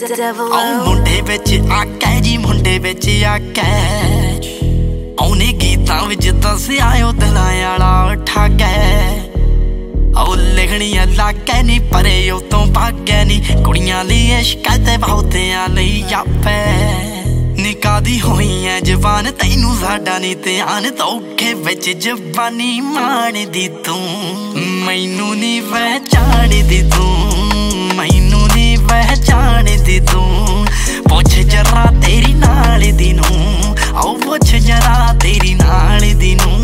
ਮੁੰਡੇ ਵਿੱਚ ਆਕੈ ਜੀ ਮੁੰਡੇ ਵਿੱਚ ਆਕੈ ਉਹਨੇ ਗੀਤਾਂ ਵਿੱਚ ਦੱਸਿਆ ਉਹ ਦਿਲਾਂ ਵਾਲਾ ਠਾਗੈ ਉਹ ਲਿਖਣੀਆਂ ਲਾਗੈ ਨੀ ਪਰੇ ਉਹ ਤੋਂ ਭਾਗੈ ਨੀ ਕੁੜੀਆਂ ਲਈ ਇਸ਼ਕ ਤੇ ਬਹੁਤਿਆਂ ਲਈ ਆਪੈ ਨਿਕਾਦੀ ਹੋਈ ਐ ਜਵਾਨ ਤੈਨੂੰ ਸਾਡਾ ਨੀ ਧਿਆਨ ਧੋਖੇ ਵਿੱਚ ਜਵਾਨੀ ਮਾਣਦੀ ਤੂੰ ਮੈਨੂੰ ਨੀ ਪਹਿਚਾਣਦੀ ਤੂੰ ਮੈਨੂੰ ਨੀ ਪਹਿਚਾਣਦੀ ਤੂੰ ਪੁੱਛ ਜਰਾ ਤੇਰੀ ਨਾਲ ਦੀ ਨੂੰ ਆਓ ਪੁੱਛ ਜਰਾ ਤੇਰੀ ਨਾਲ ਦੀ ਨੂੰ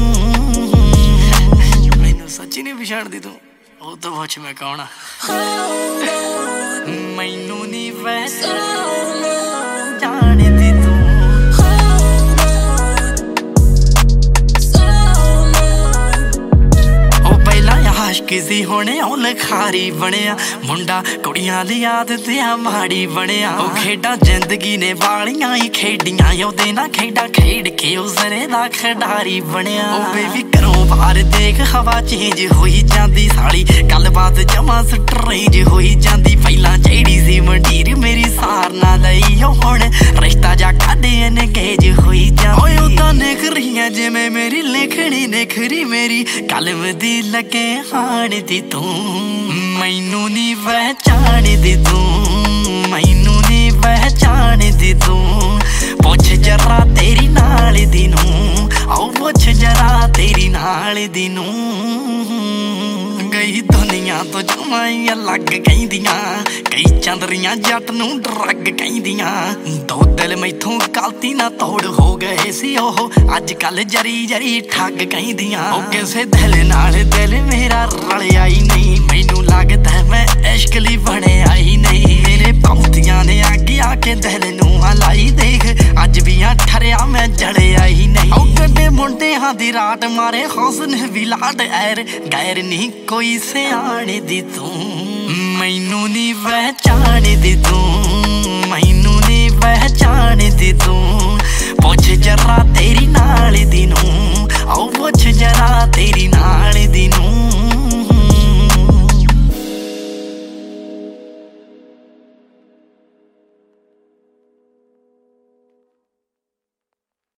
ਮੈਨੂੰ ਸੱਚੀ ਨੀ ਪਛਾਣਦੀ ਤੂੰ ਉਹ ਤਾਂ ਪੁੱਛ ਮੈਂ ਕੌਣ ਆ ਮੈਨੂੰ ਨੀ ਪਹਿਚਾਣਦੀ ਤੂੰ ਕਿਸੀ ਹੋਣੇ ਉਹ ਲਖਾਰੀ ਬਣਿਆ ਮੁੰਡਾ ਕੁੜੀਆਂ ਦੀ ਆਦਤ ਆ ਮਾੜੀ ਬਣਿਆ ਉਹ ਖੇਡਾਂ ਜ਼ਿੰਦਗੀ ਨੇ ਵਾਲੀਆਂ ਹੀ ਖੇਡੀਆਂ ਉਹਦੇ ਨਾਲ ਖੇਡਾਂ ਖੇਡ ਕੇ ਉਹ ਜ਼ਰੇ ਦਾ ਖਿਡਾਰੀ ਬਣਿਆ ਉਹ ਬੇਬੀ ਘਰੋਂ ਬਾਹਰ ਦੇਖ ਹਵਾ ਚੇਂਜ ਹੋਈ ਜਾਂਦੀ ਸਾਲੀ ਗੱਲਬਾਤ ਜਮਾ ਸਟਰੇਂਜ ਹੋਈ ਜਾਂਦੀ ਪਹਿਲਾਂ ਜਿਹੜੀ ਸੀ ਮੰਡੀਰ ਮੇਰੀ ਸਾਰ ਨਾ ਲਈ ਉਹ ਹੁਣ ਰਿਸ਼ਤਾ ਜਾ ਕਾਢੇ ਐਨਗੇਜ ਹੋਈ ਜਾਂਦੀ ਓਏ ਉਹ ਤਾਂ ਨਿਖਰੀਆਂ ਜਿਵੇਂ ਮੇਰੀ ਲਿਖਣੀ ਨਿਖਰੀ ਮੇਰੀ ਕਲਮ ਦੀ ਲੱਗੇ ਹਾਣਦੀ ਤੂੰ ਮੈਨੂੰ ਨੀ ਪਹਿਚਾਣਦੀ ਤੂੰ ਮੈਨੂੰ ਨੀ ਪਹਿਚਾਣਦੀ ਤੂੰ ਪੁੱਛ ਜਰਾ ਤੇਰੀ ਨਾਲ ਦੀ ਨੂੰ ਆਓ ਪੁੱਛ ਜਰਾ ਤੇਰੀ ਨਾਲ ਦੀ ਨੂੰ ਗਈ ਦੁਨੀਆ ਤੋਂ ਜਮਾਈ ਅਲੱਗ ਕਹਿੰਦੀਆਂ ਕਈ ਚੰਦਰੀਆਂ ਜੱਟ ਨੂੰ ਡਰੱਗ ਕਹਿੰਦੀਆਂ ਦੋ ਦਿਲ ਮੈਥੋਂ ਗਲਤੀ ਨਾ ਤੋੜ ਹੋ ਗਏ ਸੀ ਉਹ ਅੱਜ ਕੱਲ ਜਰੀ ਜਰੀ ਠੱਗ ਕਹਿੰਦੀਆਂ ਉਹ ਕਿਸੇ ਦਿਲ ਨਾਲ ਦਿਲ ਮੇਰਾ ਰਲਿਆ ਹੀ ਨਹੀਂ ਮੈਨੂੰ ਲੱਗਦਾ ਮੈਂ ਇਸ਼ਕ ਲਈ ਬਣਿਆ ਹੀ ਨਹੀਂ ਮੇਰੇ ਪੌਂਤੀਆਂ ਨੇ ਅੱਗੇ ਆ ਕੇ ਦਿਲ ਨੂੰ ਹਲਾਈ ਦੇਖ ਅੱਜ ਵੀ ਆ ਠਰਿਆ ਮੈਂ ਜਲਿਆ ਹੀ ਨਹੀਂ ਉਹ ਕੱਢੇ ਮੁੰਡਿਆਂ ਦੀ ਰਾਟ ਮਾਰੇ ਹੁਸਨ ਵੀ ਲਾਡ ਐਰ ਗੈਰ ਨਹੀਂ ਕੋਈ ਸਿਆਣਦੀ ਤੂੰ ਮੈਨੂੰ ਨੀ ਪਹਿਚਾਣਦੀ ਤੂੰ ਮੈਨੂੰ ਨੀ ਪਹਿਚਾਣਦੀ ਤੂੰ ਪੁੱਛ ਜਰਾ ਤੇਰੀ ਨਾਲ ਦੀ ਨੂੰ ਆਓ ਪੁੱਛ ਜਰਾ